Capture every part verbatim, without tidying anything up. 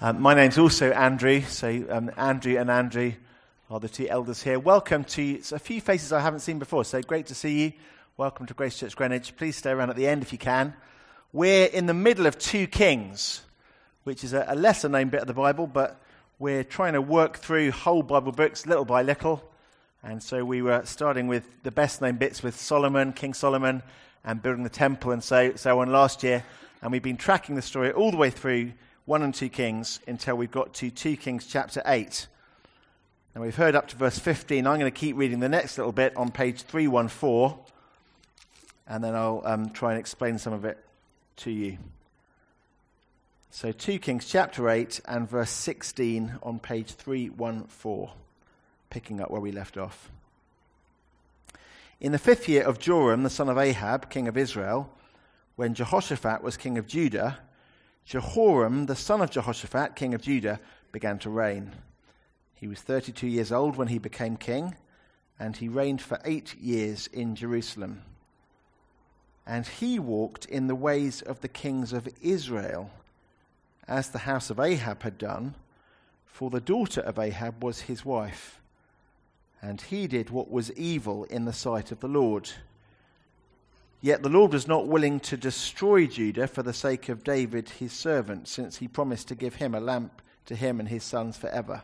Um, my name's also Andrew, so um, Andrew and Andrew are the two elders here. Welcome to a few faces I haven't seen before, so great to see you. Welcome to Grace Church Greenwich. Please stay around at the end if you can. We're in the middle of two Kings, which is a, a lesser-known bit of the Bible, but we're trying to work through whole Bible books little by little. And so we were starting with the best-known bits with Solomon, King Solomon, and building the temple and so, so on last year. And we've been tracking the story all the way through one and two Kings until we've got to two Kings chapter eight. Now we've heard up to verse fifteen. I'm going to keep reading the next little bit on page three fourteen, and then I'll um, try and explain some of it to you. So two Kings chapter eight and verse sixteen on page three fourteen, picking up where we left off. In the fifth year of Joram, the son of Ahab, king of Israel, when Jehoshaphat was king of Judah, Jehoram, the son of Jehoshaphat, king of Judah, began to reign. He was thirty-two years old when he became king, and he reigned for eight years in Jerusalem. And he walked in the ways of the kings of Israel, as the house of Ahab had done, for the daughter of Ahab was his wife. And he did what was evil in the sight of the Lord. Yet the Lord was not willing to destroy Judah for the sake of David his servant, since he promised to give him a lamp to him and his sons forever.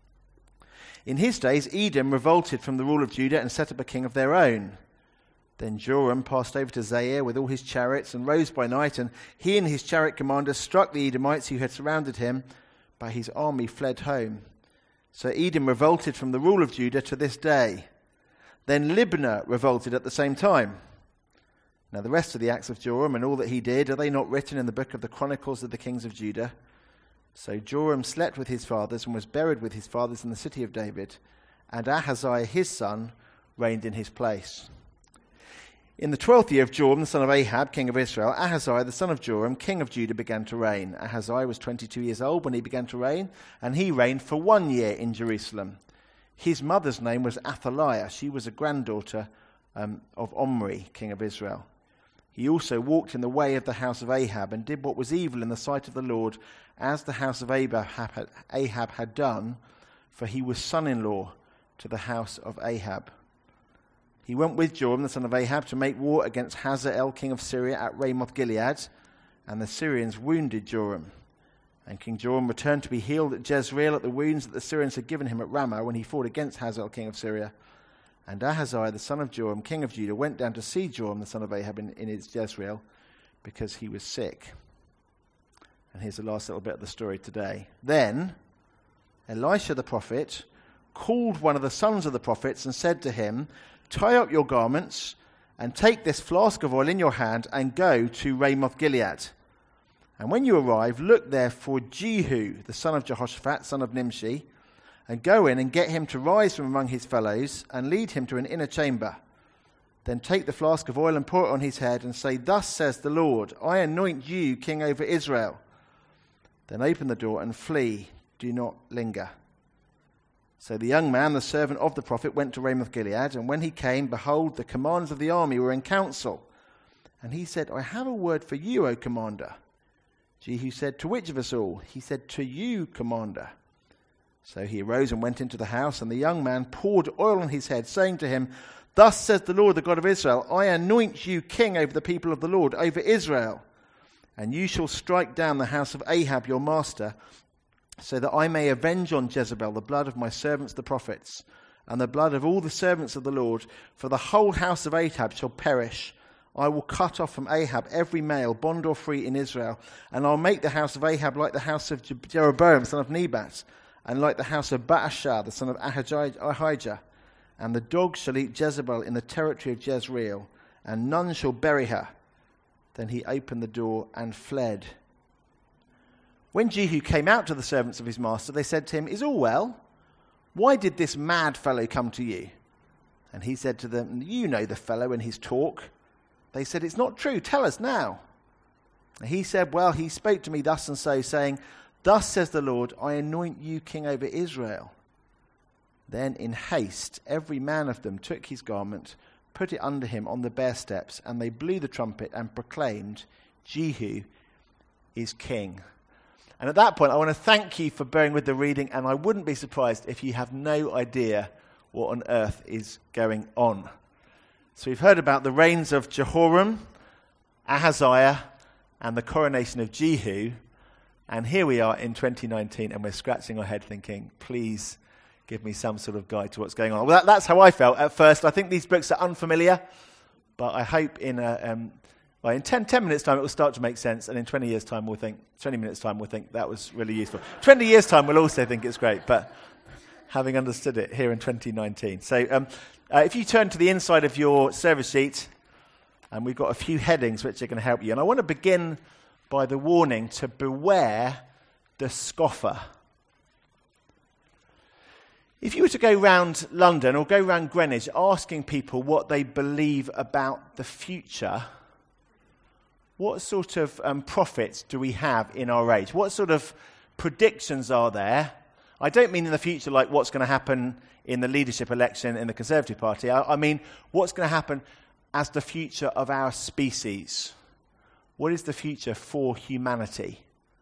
In his days, Edom revolted from the rule of Judah and set up a king of their own. Then Joram passed over to Zair with all his chariots and rose by night, and he and his chariot commanders struck the Edomites who had surrounded him, but his army fled home. So Edom revolted from the rule of Judah to this day. Then Libnah revolted at the same time. Now the rest of the acts of Joram and all that he did, are they not written in the book of the Chronicles of the kings of Judah? So Joram slept with his fathers and was buried with his fathers in the city of David, and Ahaziah his son reigned in his place. In the twelfth year of Joram, the son of Ahab, king of Israel, Ahaziah the son of Joram, king of Judah, began to reign. Ahaziah was twenty-two years old when he began to reign, and he reigned for one year in Jerusalem. His mother's name was Athaliah. She was a granddaughter um, of Omri, king of Israel. He also walked in the way of the house of Ahab and did what was evil in the sight of the Lord, as the house of Ahab had done, for he was son-in-law to the house of Ahab. He went with Joram, the son of Ahab, to make war against Hazael, king of Syria, at Ramoth Gilead, and the Syrians wounded Joram. And King Joram returned to be healed at Jezreel at the wounds that the Syrians had given him at Ramah when he fought against Hazael, king of Syria. And Ahaziah, the son of Joram, king of Judah, went down to see Joram, the son of Ahab, in, in his Jezreel, because he was sick. And here's the last little bit of the story today. Then Elisha the prophet called one of the sons of the prophets and said to him, "Tie up your garments and take this flask of oil in your hand and go to Ramoth Gilead. And when you arrive, look there for Jehu, the son of Jehoshaphat, son of Nimshi, and go in and get him to rise from among his fellows and lead him to an inner chamber. Then take the flask of oil and pour it on his head and say, 'Thus says the Lord, I anoint you king over Israel.' Then open the door and flee. Do not linger." So the young man, the servant of the prophet, went to Ramoth Gilead, and when he came, behold, the commanders of the army were in council. And he said, "I have a word for you, O commander." Jehu said, "To which of us all?" He said, "To you, commander." So he arose and went into the house, and the young man poured oil on his head, saying to him, "Thus says the Lord, the God of Israel, I anoint you king over the people of the Lord, over Israel. And you shall strike down the house of Ahab your master, so that I may avenge on Jezebel the blood of my servants the prophets, and the blood of all the servants of the Lord, for the whole house of Ahab shall perish. I will cut off from Ahab every male, bond or free, in Israel, and I'll make the house of Ahab like the house of Jeroboam, son of Nebat, and like the house of Baasha, the son of Ahijah. And the dogs shall eat Jezebel in the territory of Jezreel, and none shall bury her." Then he opened the door and fled. When Jehu came out to the servants of his master, they said to him, "Is all well? Why did this mad fellow come to you?" And he said to them, "You know the fellow and his talk." They said, "It's not true. Tell us now." And he said, "Well, he spoke to me thus and so, saying, 'Thus says the Lord, I anoint you king over Israel.' Then in haste every man of them took his garment, put it under him on the bare steps, and they blew the trumpet and proclaimed, 'Jehu is king.'" And at that point, I want to thank you for bearing with the reading, and I wouldn't be surprised if you have no idea what on earth is going on. So we've heard about the reigns of Jehoram, Ahaziah, and the coronation of Jehu, and here we are in twenty nineteen, and we're scratching our head thinking, please give me some sort of guide to what's going on. Well, that, that's how I felt at first. I think these books are unfamiliar, but I hope in a, um, well, in ten, ten minutes' time it will start to make sense, and in twenty years' time we'll think, twenty minutes' time we'll think that was really useful. twenty years' time we'll also think it's great, but having understood it here in twenty nineteen. So um, uh, if you turn to the inside of your service sheet, and we've got a few headings which are going to help you. And I want to begin by the warning to beware the scoffer. If you were to go round London or go round Greenwich asking people what they believe about the future, what sort of um, prophets do we have in our age? What sort of predictions are there? I don't mean in the future like what's going to happen in the leadership election in the Conservative Party. I, I mean what's going to happen as the future of our species. What is the future for humanity?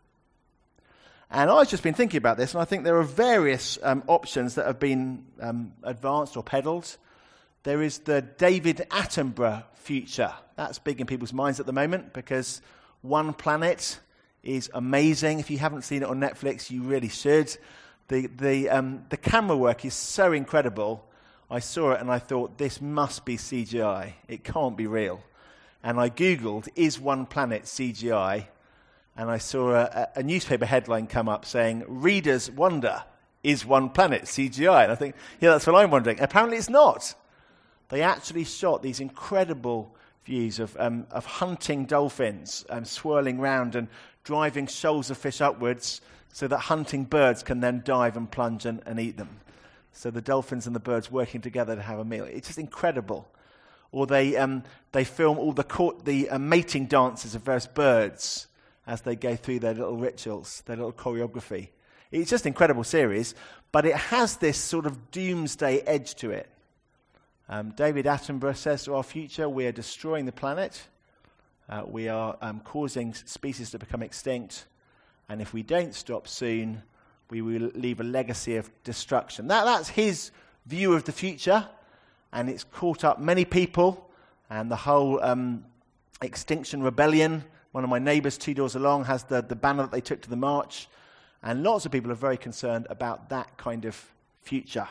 And I've just been thinking about this, and I think there are various um, options that have been um, advanced or peddled. There is the David Attenborough future. That's big in people's minds at the moment because One Planet is amazing. If you haven't seen it on Netflix, you really should. The, the, um, the camera work is so incredible. I saw it and I thought, this must be C G I. It can't be real. And I Googled, is One Planet C G I? And I saw a, a newspaper headline come up saying, readers wonder, is One Planet C G I? And I think, yeah, that's what I'm wondering. Apparently it's not. They actually shot these incredible views of, um, of hunting dolphins um, swirling round and driving shoals of fish upwards so that hunting birds can then dive and plunge and, and eat them. So the dolphins and the birds working together to have a meal. It's just incredible. Or they um, they film all the court, the uh, mating dances of various birds as they go through their little rituals, their little choreography. It's just an incredible series, but it has this sort of doomsday edge to it. Um, David Attenborough says to our future, we are destroying the planet. Uh, we are um, causing species to become extinct. And if we don't stop soon, we will leave a legacy of destruction. That, that's his view of the future, and it's caught up many people, and the whole um, Extinction Rebellion, one of my neighbours two doors along has the, the banner that they took to the march, and lots of people are very concerned about that kind of future.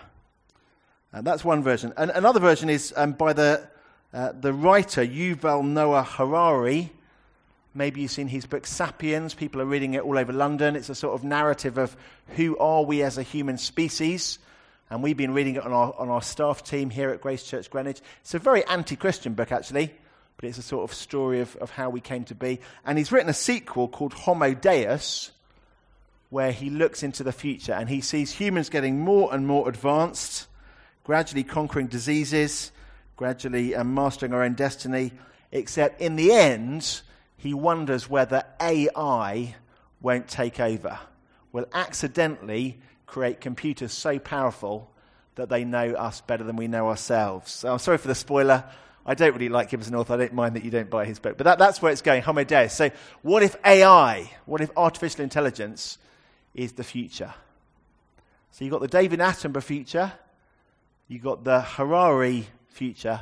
And that's one version. And another version is um, by the, uh, the writer Yuval Noah Harari. Maybe you've seen his book, Sapiens. People are reading it all over London. It's a sort of narrative of who are we as a human species. And we've been reading it on our, on our staff team here at Grace Church Greenwich. It's a very anti-Christian book, actually, but it's a sort of story of, of how we came to be. And he's written a sequel called Homo Deus, where he looks into the future, and he sees humans getting more and more advanced, gradually conquering diseases, gradually um, mastering our own destiny, except in the end, he wonders whether A I won't take over, will accidentally create computers so powerful that they know us better than we know ourselves. So I'm sorry for the spoiler. I don't really like him as an author. I don't mind that you don't buy his book. But that, that's where it's going, Homo Deus. So what if A I, what if artificial intelligence is the future? So you've got the David Attenborough future, you've got the Harari future,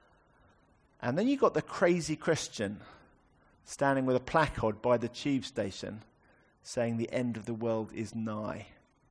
and then you've got the crazy Christian standing with a placard by the tube station saying the end of the world is nigh.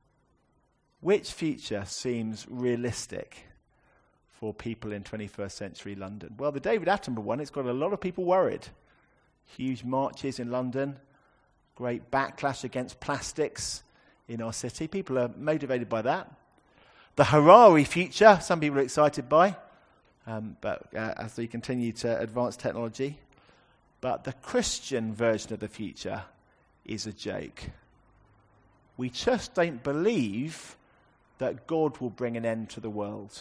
Which future seems realistic for people in twenty-first century London? Well, the David Attenborough one, it's got a lot of people worried. Huge marches in London, great backlash against plastics in our city. People are motivated by that. The Harari future, some people are excited by, um, but uh, as they continue to advance technology. But the Christian version of the future is a joke. We just don't believe that God will bring an end to the world.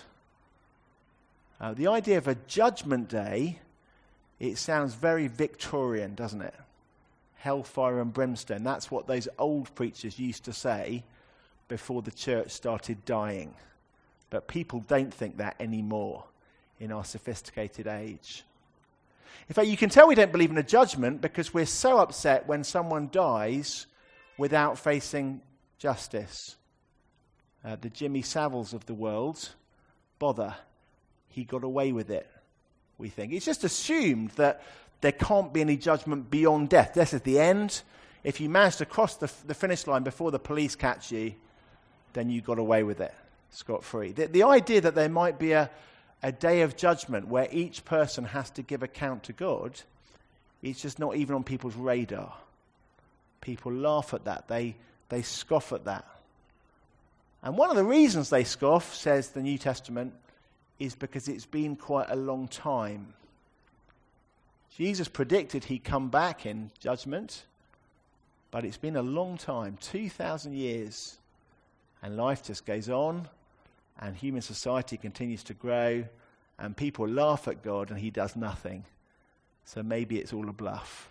Uh, the idea of a judgment day, it sounds very Victorian, doesn't it? Hellfire and brimstone. That's what those old preachers used to say before the church started dying. But people don't think that anymore in our sophisticated age. In fact, you can tell we don't believe in a judgment because we're so upset when someone dies, without facing justice. Uh, the Jimmy Saviles of the world, bother. He got away with it, we think. It's just assumed that there can't be any judgment beyond death. Death is the end. If you manage to cross the, the finish line before the police catch you, then you got away with it, scot-free. The, the idea that there might be a, a day of judgment where each person has to give account to God, it's just not even on people's radar. People laugh at that. They, they scoff at that. And one of the reasons they scoff, says the New Testament, is because it's been quite a long time. Jesus predicted he'd come back in judgment, but it's been a long time, two thousand years, and life just goes on, and human society continues to grow, and people laugh at God, and he does nothing. So maybe it's all a bluff.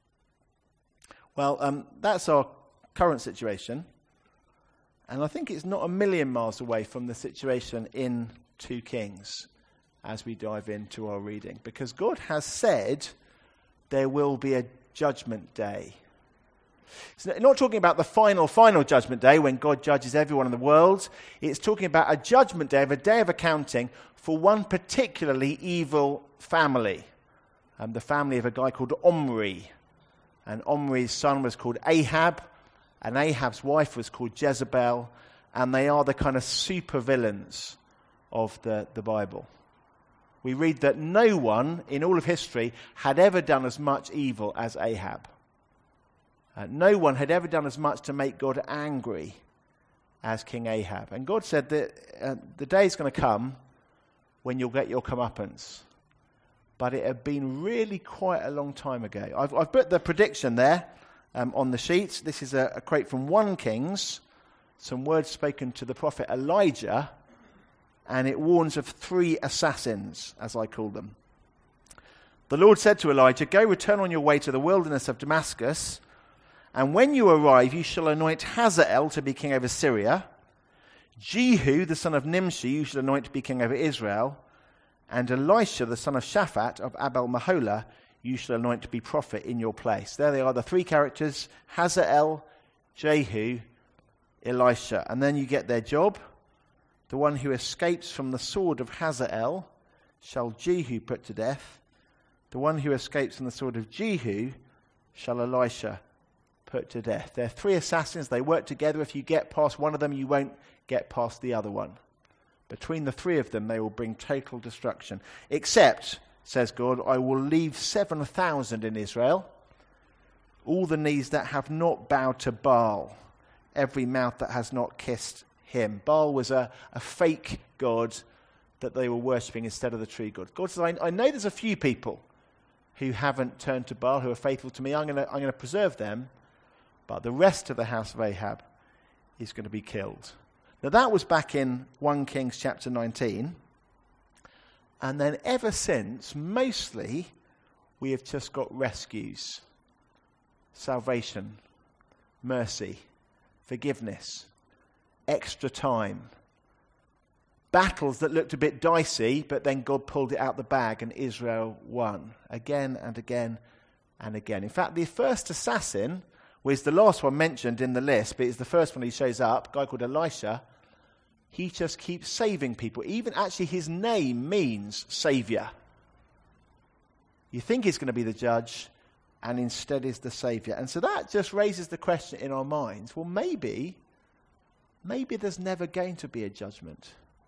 Well, um, that's our current situation, and I think it's not a million miles away from the situation in Two Kings as we dive into our reading, because God has said there will be a judgment day. It's not talking about the final, final judgment day when God judges everyone in the world. It's talking about a judgment day, of a day of accounting for one particularly evil family, um, the family of a guy called Omri. And Omri's son was called Ahab, and Ahab's wife was called Jezebel, and they are the kind of super villains of the, the Bible. We read that no one in all of history had ever done as much evil as Ahab. Uh, no one had ever done as much to make God angry as King Ahab. And God said that uh, the day is going to come when you'll get your comeuppance. But it had been really quite a long time ago. I've, I've put the prediction there um, on the sheet. This is a, a quote from First Kings, some words spoken to the prophet Elijah, and it warns of three assassins, as I call them. The Lord said to Elijah, "Go, return on your way to the wilderness of Damascus, and when you arrive, you shall anoint Hazael to be king over Syria, Jehu, the son of Nimshi, you shall anoint to be king over Israel, and Elisha, the son of Shaphat of Abel-Meholah, you shall anoint to be prophet in your place." There they are, the three characters, Hazael, Jehu, Elisha. And then you get their job. The one who escapes from the sword of Hazael shall Jehu put to death. The one who escapes from the sword of Jehu shall Elisha put to death. They're three assassins. They work together. If you get past one of them, you won't get past the other one. Between the three of them, they will bring total destruction. Except, says God, I will leave seven thousand in Israel, all the knees that have not bowed to Baal, every mouth that has not kissed him. Baal was a, a fake god that they were worshipping instead of the true God. God says, I, I know there's a few people who haven't turned to Baal, who are faithful to me. I'm going to I'm going to preserve them, but the rest of the house of Ahab is going to be killed. Now that was back in First Kings chapter nineteen. And then ever since, mostly, we have just got rescues, salvation, mercy, forgiveness, extra time. Battles that looked a bit dicey, but then God pulled it out the bag and Israel won again and again and again. In fact, the first assassin was the last one mentioned in the list, but it's the first one who shows up, a guy called Elisha. He just keeps saving people. Even actually his name means savior. You think he's going to be the judge, and instead is the savior. And so that just raises the question in our minds, well, maybe, maybe there's never going to be a judgment.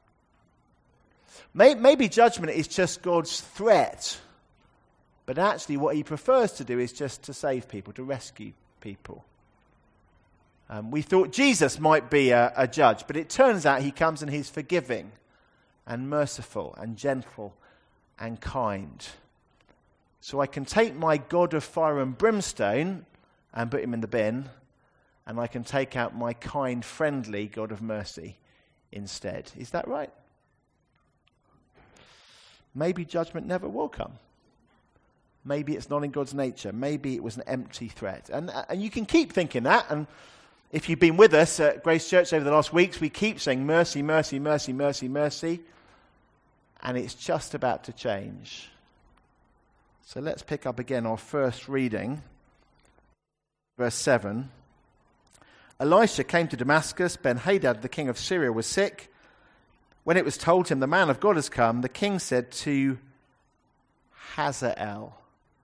Maybe judgment is just God's threat, but actually what he prefers to do is just to save people, to rescue people. Um, we thought Jesus might be a, a judge, but it turns out he comes and he's forgiving and merciful and gentle and kind. So I can take my God of fire and brimstone and put him in the bin, and I can take out my kind, friendly God of mercy instead. Is that right? Maybe judgment never will come. Maybe it's not in God's nature. Maybe it was an empty threat. And, and you can keep thinking that. And if you've been with us at Grace Church over the last weeks, we keep saying mercy, mercy, mercy, mercy, mercy. And it's just about to change. So let's pick up again our first reading, verse seven. Elisha came to Damascus. Ben-Hadad, the king of Syria, was sick. When it was told him, the man of God has come, the king said to Hazael.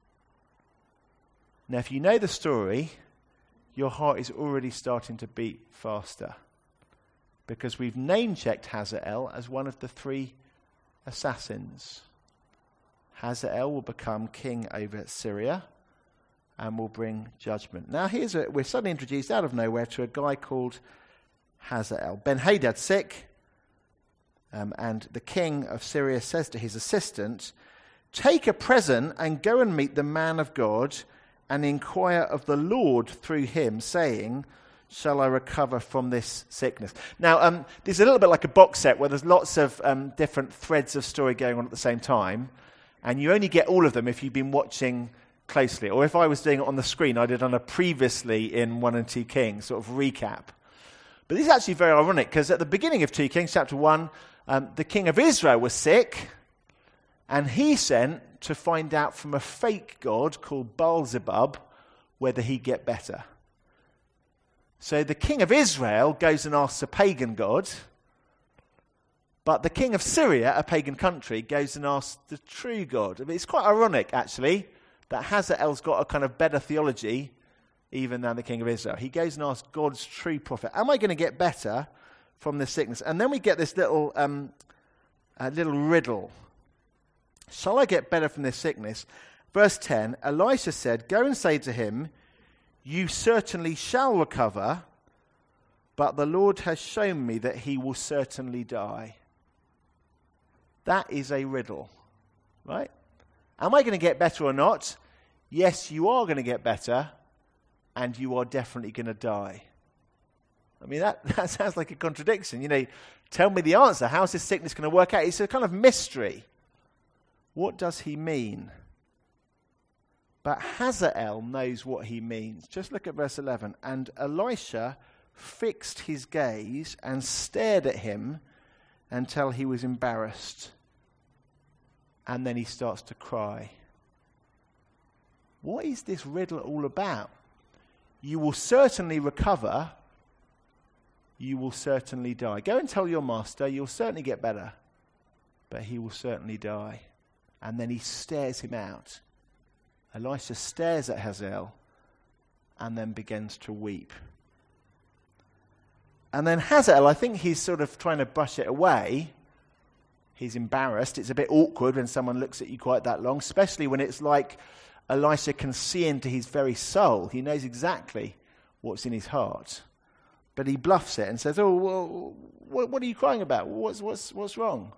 Now, if you know the story, your heart is already starting to beat faster, because we've name-checked Hazael as one of the three assassins. Hazael will become king over Syria and will bring judgment. Now, here's a, we're suddenly introduced out of nowhere to a guy called Hazael. Ben-Hadad sick, um, and the king of Syria says to his assistant, "Take a present and go and meet the man of God and inquire of the Lord through him, saying, shall I recover from this sickness?" Now, um, this is a little bit like a box set where there's lots of um, different threads of story going on at the same time, and you only get all of them if you've been watching closely. Or if I was doing it on the screen, I'd have done a previously in one and two Kings sort of recap. But this is actually very ironic, because at the beginning of two Kings, chapter one, um, the king of Israel was sick, and he sent to find out from a fake god called Baal-zebub whether he'd get better. So the king of Israel goes and asks a pagan god, but the king of Syria, a pagan country, goes and asks the true God. I mean, it's quite ironic, actually, that Hazael's got a kind of better theology even than the king of Israel. He goes and asks God's true prophet, am I going to get better from this sickness? And then we get this little, um, uh, little riddle. Shall I get better from this sickness? Verse ten, Elisha said, go and say to him, you certainly shall recover, but the Lord has shown me that he will certainly die. That is a riddle, right? Am I going to get better or not? Yes, you are going to get better, and you are definitely going to die. I mean, that, that sounds like a contradiction. You know, tell me the answer. How's this sickness going to work out? It's a kind of mystery. What does he mean? But Hazael knows what he means. Just look at verse eleven. And Elisha fixed his gaze and stared at him until he was embarrassed. And then he starts to cry. What is this riddle all about? You will certainly recover. You will certainly die. Go and tell your master, you'll certainly get better, but he will certainly die. And then he stares him out. Elisha stares at Hazael and then begins to weep. And then Hazael, I think he's sort of trying to brush it away. He's embarrassed. It's a bit awkward when someone looks at you quite that long, especially when it's like Elisha can see into his very soul. He knows exactly what's in his heart. But he bluffs it and says, oh, well, what, what are you crying about? What's, what's, what's wrong?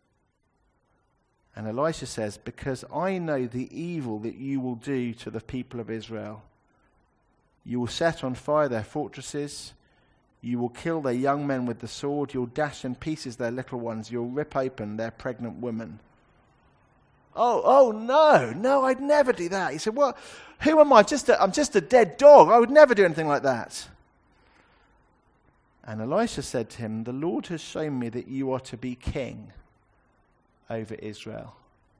And Elisha says, because I know the evil that you will do to the people of Israel. You will set on fire their fortresses. You will kill their young men with the sword. You'll dash in pieces their little ones. You'll rip open their pregnant women. Oh, oh no, no, I'd never do that. He said, well, who am I? Just a, I'm just a dead dog. I would never do anything like that. And Elisha said to him, the Lord has shown me that you are to be king over Israel.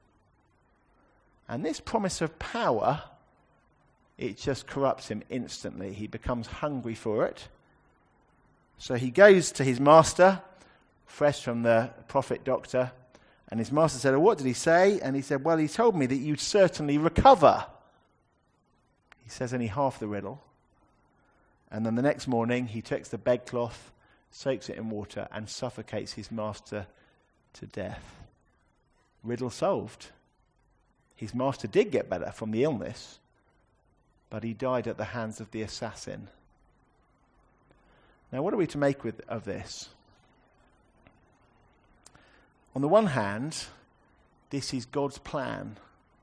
And this promise of power, it just corrupts him instantly. He becomes hungry for it. So he goes to his master, fresh from the prophet doctor, and his master said, oh, what did he say? And he said, well, he told me that you'd certainly recover. He says only half the riddle. And then the next morning, he takes the bedcloth, soaks it in water, and suffocates his master to death. Riddle solved. His master did get better from the illness, but he died at the hands of the assassin. Now, what are we to make with, of this? On the one hand, this is God's plan.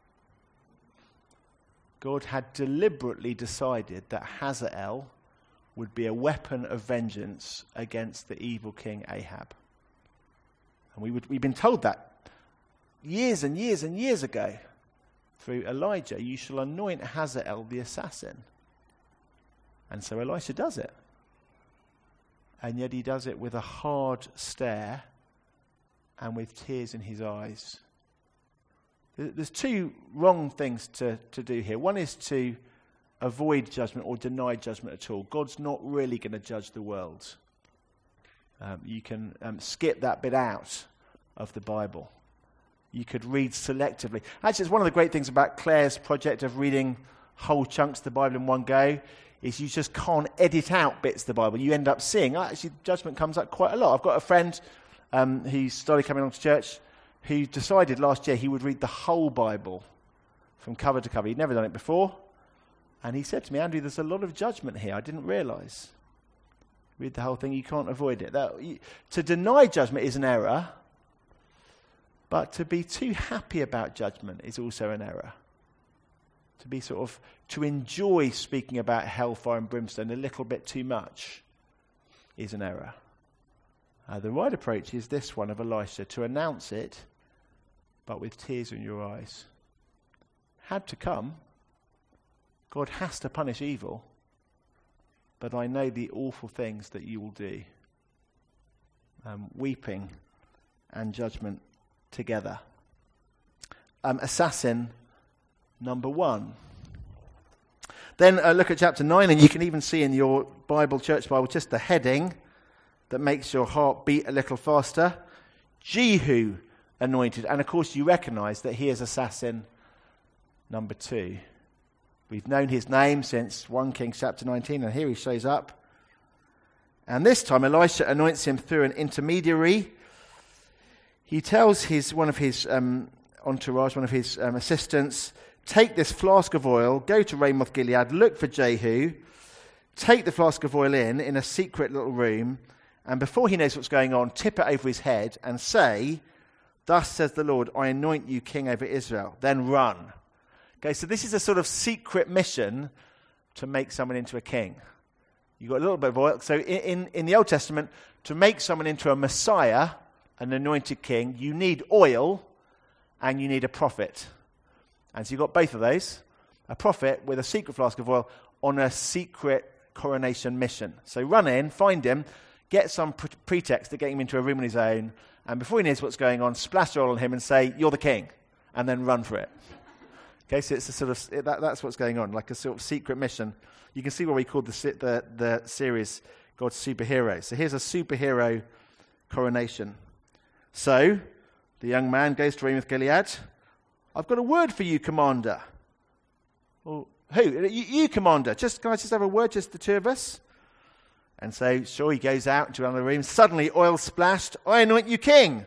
God had deliberately decided that Hazael would be a weapon of vengeance against the evil king Ahab. And we would, we've been told that years and years and years ago through Elijah. You shall anoint Hazael the assassin. And so Elisha does it. And yet he does it with a hard stare and with tears in his eyes. There's two wrong things to, to do here. One is to avoid judgment or deny judgment at all. God's not really going to judge the world. Um, you can um, skip that bit out of the Bible. You could read selectively. Actually, it's one of the great things about Claire's project of reading whole chunks of the Bible in one go, is you just can't edit out bits of the Bible. You end up seeing, actually, judgment comes up quite a lot. I've got a friend um, who started coming along to church who decided last year he would read the whole Bible from cover to cover. He'd never done it before. And he said to me, Andrew, there's a lot of judgment here. I didn't realise. Read the whole thing, you can't avoid it. That, you, to deny judgment is an error, but to be too happy about judgment is also an error. To be sort of, to enjoy speaking about hellfire and brimstone a little bit too much is an error. Uh, the right approach is this one of Elisha, to announce it, but with tears in your eyes. Had to come. God has to punish evil, but I know the awful things that you will do. Um, weeping and judgment together. Um, assassin number one. Then uh, look at chapter nine, and you can even see in your Bible, Church Bible, just the heading that makes your heart beat a little faster. Jehu anointed. And of course you recognize that he is assassin number two. We've known his name since First Kings chapter nineteen, and here he shows up. And this time Elisha anoints him through an intermediary. He tells his one of his um, entourage, one of his um, assistants, take this flask of oil, go to Ramoth Gilead, look for Jehu, take the flask of oil in, in a secret little room, and before he knows what's going on, tip it over his head and say, thus says the Lord, I anoint you king over Israel. Then run. Okay, so this is a sort of secret mission to make someone into a king. You've got a little bit of oil. So in, in, in the Old Testament, to make someone into a Messiah, an anointed king, you need oil and you need a prophet. And so you've got both of those. A prophet with a secret flask of oil on a secret coronation mission. So run in, find him, get some pre- pretext to get him into a room on his own, and before he knows what's going on, splash oil on him and say, you're the king, and then run for it. Okay, so it's a sort of, it, that, that's what's going on, like a sort of secret mission. You can see what we called the, the, the series God's Superhero. So here's a superhero coronation. So the young man goes to Ramoth Gilead. I've got a word for you, Commander. Well, who? You, you, Commander. Just, can I just have a word, just the two of us? And so, sure, he goes out into another room. Suddenly, oil splashed. I anoint you king.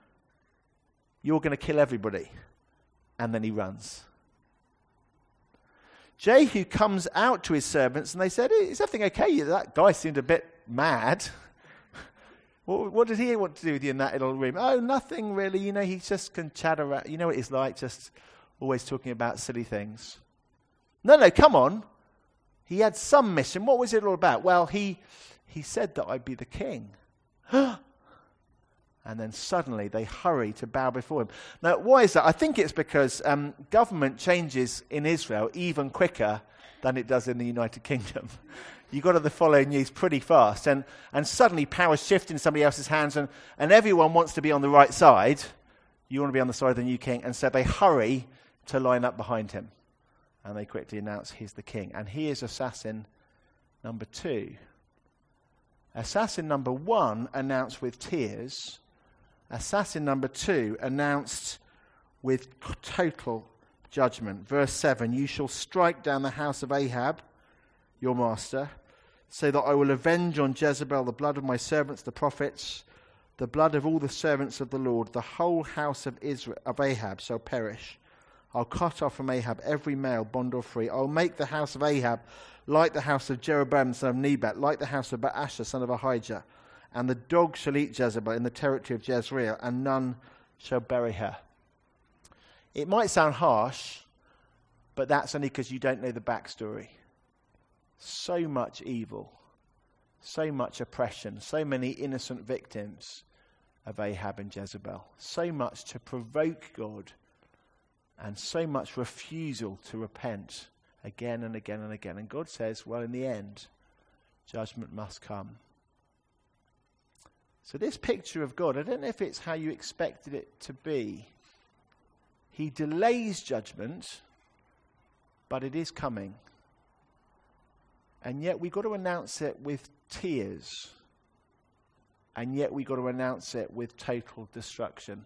You're going to kill everybody. And then he runs. Jehu comes out to his servants, and they said, is everything okay? That guy seemed a bit mad. What, what did he want to do with you in that little room? Oh, nothing really. You know, he just can chat around. You know what he's like, just always talking about silly things. No, no, come on. He had some mission. What was it all about? Well, he he said that I'd be the king. And then suddenly they hurry to bow before him. Now, why is that? I think it's because um, government changes in Israel even quicker than it does in the United Kingdom. You've got to follow news pretty fast. And, and suddenly power's shifting in somebody else's hands, and, and everyone wants to be on the right side. You want to be on the side of the new king. And so they hurry to line up behind him. And they quickly announce he's the king. And he is assassin number two. Assassin number one announced with tears. Assassin number two announced with total judgment. Verse seven, you shall strike down the house of Ahab, your master, so that I will avenge on Jezebel the blood of my servants, the prophets, the blood of all the servants of the Lord. The whole house of Israel, of Ahab shall perish. I'll cut off from Ahab every male, bond or free. I'll make the house of Ahab like the house of Jeroboam, son of Nebat, like the house of Baasha, son of Ahijah. And the dog shall eat Jezebel in the territory of Jezreel, and none shall bury her. It might sound harsh, but that's only because you don't know the backstory. So much evil, so much oppression, so many innocent victims of Ahab and Jezebel. So much to provoke God, and so much refusal to repent again and again and again. And God says, well, in the end, judgment must come. So this picture of God, I don't know if it's how you expected it to be. He delays judgment, but it is coming. And yet we've got to announce it with tears. And yet we've got to announce it with total destruction.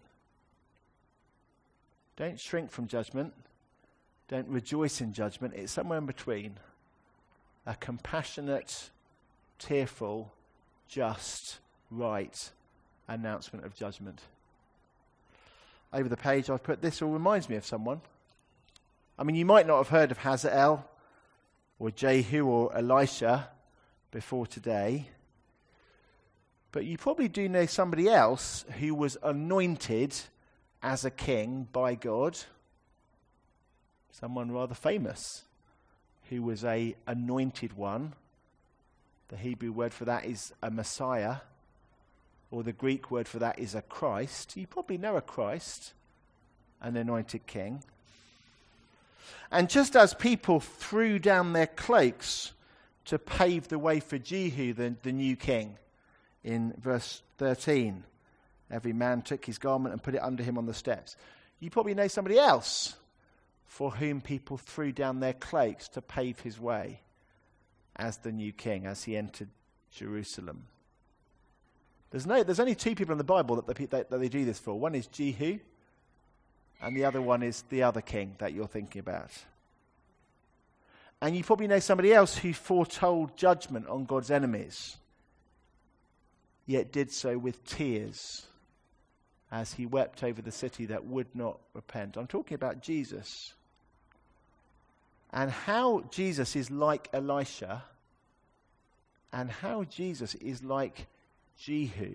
Don't shrink from judgment. Don't rejoice in judgment. It's somewhere in between. A compassionate, tearful, just, right announcement of judgment. Over the page I've put, this all reminds me of someone. I mean, you might not have heard of Hazael or Jehu or Elisha before today, but you probably do know somebody else who was anointed as a king by God. Someone rather famous who was a anointed one. The Hebrew word for that is a Messiah, or the Greek word for that is a Christ. You probably know a Christ, an anointed king. And just as people threw down their cloaks to pave the way for Jehu, the, the new king, in verse thirteen, every man took his garment and put it under him on the steps. You probably know somebody else for whom people threw down their cloaks to pave his way as the new king, as he entered Jerusalem. There's no, there's only two people in the Bible that, the, that, that they do this for. One is Jehu, and the other one is the other king that you're thinking about. And you probably know somebody else who foretold judgment on God's enemies, yet did so with tears as he wept over the city that would not repent. I'm talking about Jesus. And how Jesus is like Elisha, and how Jesus is like Jehu.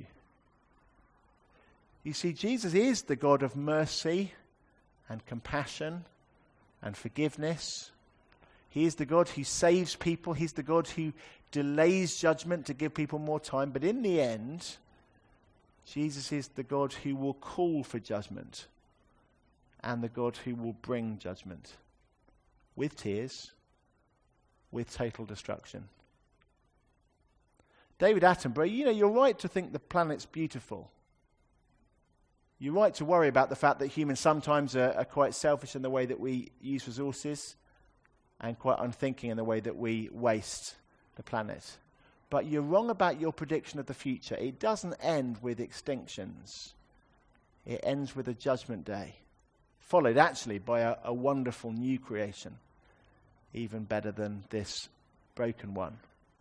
You see, Jesus is the God of mercy and compassion and forgiveness. He is the God who saves people. He's the God who delays judgment to give people more time. But in the end, Jesus is the God who will call for judgment and the God who will bring judgment with tears, with total destruction. David Attenborough, you know, you're right to think the planet's beautiful. You're right to worry about the fact that humans sometimes are, are quite selfish in the way that we use resources and quite unthinking in the way that we waste the planet. But you're wrong about your prediction of the future. It doesn't end with extinctions. It ends with a judgment day, followed actually by a, a wonderful new creation, even better than this broken one.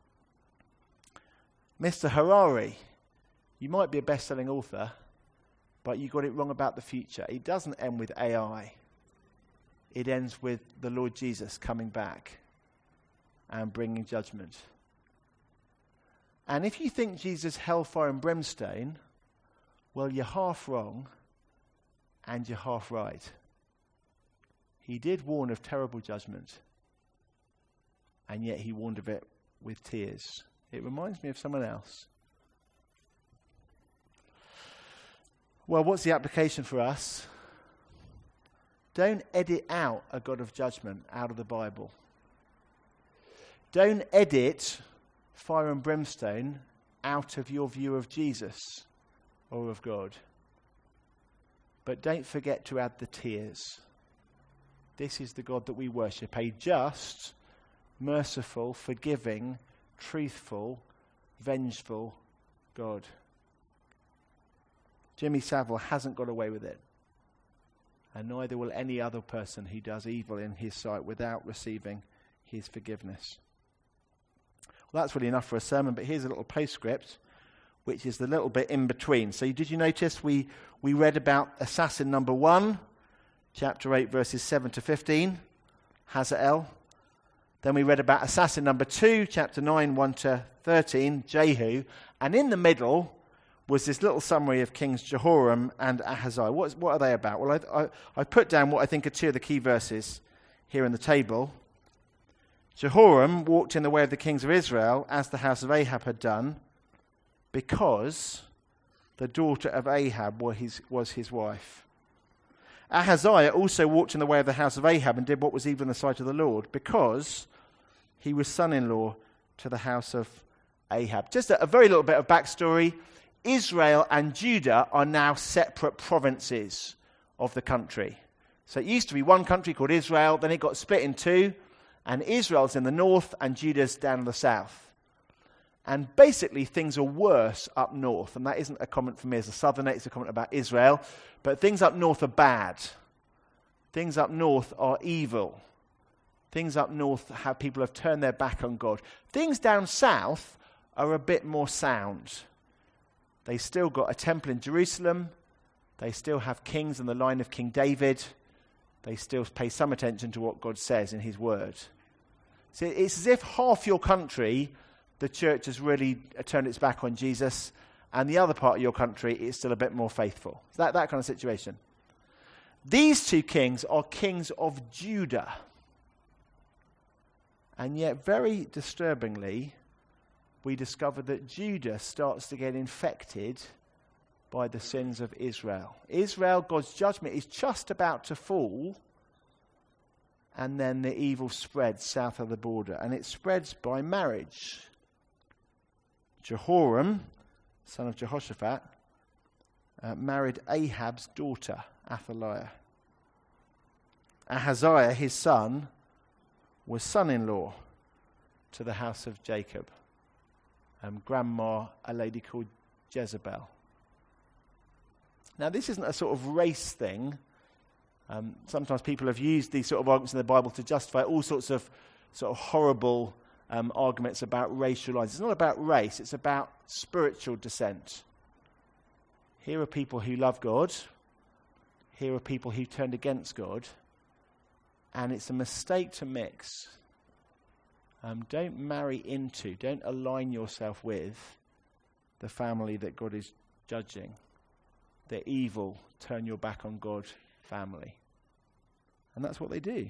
Mister Harari, you might be a best-selling author, but you got it wrong about the future. It doesn't end with A I. It ends with the Lord Jesus coming back and bringing judgment. And if you think Jesus hellfire and brimstone, well, you're half wrong and you're half right. He did warn of terrible judgment, and yet he warned of it with tears. It reminds me of someone else. Well, what's the application for us? Don't edit out a God of judgment out of the Bible. Don't edit fire and brimstone out of your view of Jesus or of God. But don't forget to add the tears. This is the God that we worship, a just, merciful, forgiving, truthful, vengeful God. Jimmy Savile hasn't got away with it. And neither will any other person who does evil in his sight without receiving his forgiveness. Well, that's really enough for a sermon, but here's a little postscript, which is the little bit in between. So did you notice we, we read about assassin number one, chapter eight, verses seven to fifteen, Hazael. Then we read about assassin number two, chapter nine, one to thirteen, Jehu. And in the middle was this little summary of Kings Jehoram and Ahaziah. What, is, what are they about? Well, I, I, I put down what I think are two of the key verses here in the table. Jehoram walked in the way of the kings of Israel, as the house of Ahab had done, because the daughter of Ahab was his, was his wife. Ahaziah also walked in the way of the house of Ahab and did what was evil in the sight of the Lord, because he was son-in-law to the house of Ahab. Just a, a very little bit of backstory. Israel and Judah are now separate provinces of the country. So it used to be one country called Israel, then it got split in two, And Israel's in the north and Judah's down in the south. And basically things are worse up north. And that isn't a comment from me as a southerner, it's a comment about Israel. But things up north are bad. Things up north are evil. Things up north have people have turned their back on God. Things down south are a bit more sound. They still got a temple in Jerusalem. They still have kings in the line of King David. They still pay some attention to what God says in his word. So it's as if half your country, the church has really turned its back on Jesus, and the other part of your country is still a bit more faithful. It's that, that kind of situation. These two kings are kings of Judah. And yet, very disturbingly, we discover that Judah starts to get infected by the sins of Israel. Israel, God's judgment, is just about to fall, and then the evil spreads south of the border, and it spreads by marriage. Jehoram, son of Jehoshaphat, uh, married Ahab's daughter, Athaliah. Ahaziah, his son, was son-in-law to the house of Jacob. Um, grandma, a lady called Jezebel. Now, this isn't a sort of race thing. Um, sometimes people have used these sort of arguments in the Bible to justify all sorts of sort of horrible um, arguments about racial lines. It's not about race, it's about spiritual descent. Here are people who love God. Here are people who turned against God. And it's a mistake to mix. Um, don't marry into, don't align yourself with the family that God is judging. The evil, turn your back on God family. And that's what they do.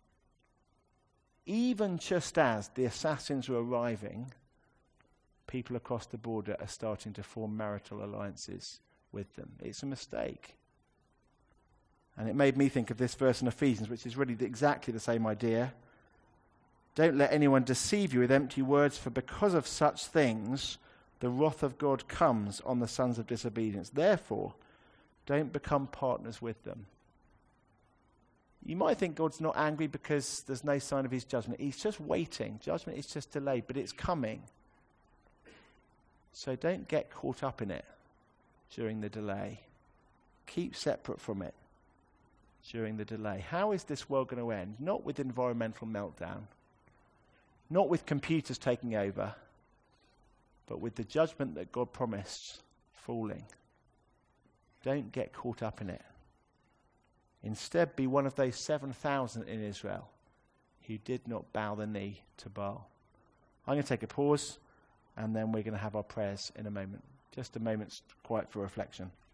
Even just as the assassins were arriving, people across the border are starting to form marital alliances with them. It's a mistake. And it made me think of this verse in Ephesians, which is really the, exactly the same idea. Don't let anyone deceive you with empty words, for because of such things, the wrath of God comes on the sons of disobedience. Therefore, don't become partners with them. You might think God's not angry because there's no sign of his judgment. He's just waiting. Judgment is just delayed, but it's coming. So don't get caught up in it during the delay. Keep separate from it during the delay. How is this world going to end? Not with environmental meltdown, not with computers taking over, but with the judgment that God promised falling. Don't get caught up in it. Instead, be one of those seven thousand in Israel who did not bow the knee to Baal. I'm going to take a pause, and then we're going to have our prayers in a moment. Just a moment's quiet for reflection.